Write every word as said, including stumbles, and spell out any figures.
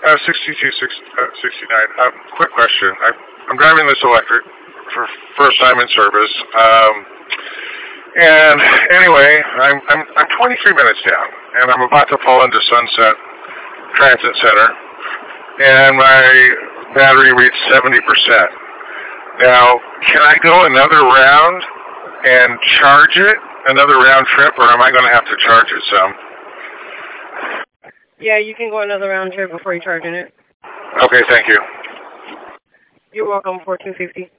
Uh, sixty-two, sixty-nine. Uh, quick question. I, I'm driving this electric for first time in service. Um, and anyway, I'm, I'm I'm twenty-three minutes down, and I'm about to pull into Sunset Transit Center, and my battery reached seventy percent. Now, can I go another round and charge it, another round trip, or am I going to have to charge it some? Yeah, you can go another round trip before you charging it. Okay, thank you. You're welcome for two fifty.